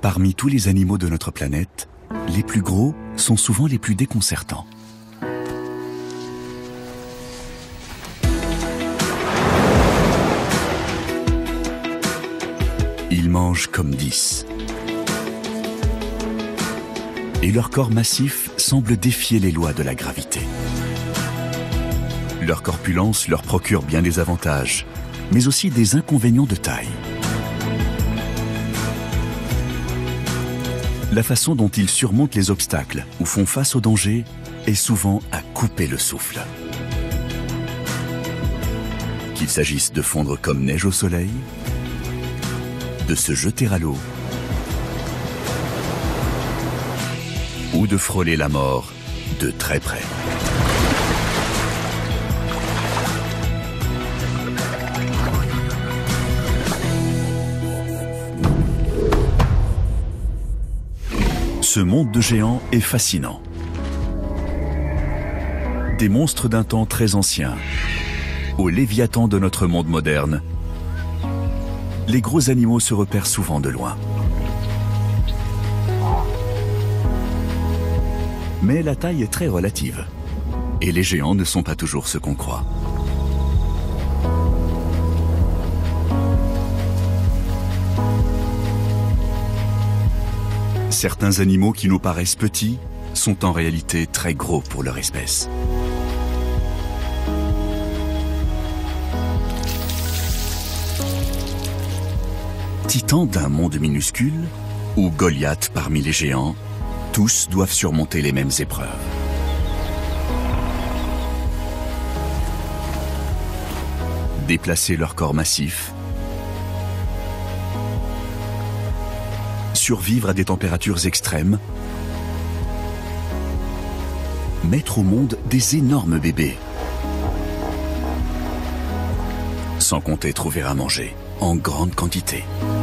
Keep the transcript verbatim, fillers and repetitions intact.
Parmi tous les animaux de notre planète, les plus gros sont souvent les plus déconcertants. Ils mangent comme dix. Et leur corps massif semble défier les lois de la gravité. Leur corpulence leur procure bien des avantages, mais aussi des inconvénients de taille. La façon dont ils surmontent les obstacles ou font face aux dangers est souvent à couper le souffle. Qu'il s'agisse de fondre comme neige au soleil, de se jeter à l'eau, ou de frôler la mort de très près. Ce monde de géants est fascinant. Des monstres d'un temps très ancien, aux léviathans de notre monde moderne, les gros animaux se repèrent souvent de loin. Mais la taille est très relative, et les géants ne sont pas toujours ce qu'on croit. Certains animaux qui nous paraissent petits sont en réalité très gros pour leur espèce. Titan d'un monde minuscule ou Goliath parmi les géants, tous doivent surmonter les mêmes épreuves. Déplacer leur corps massif, survivre à des températures extrêmes, mettre au monde des énormes bébés, sans compter trouver à manger en grande quantité.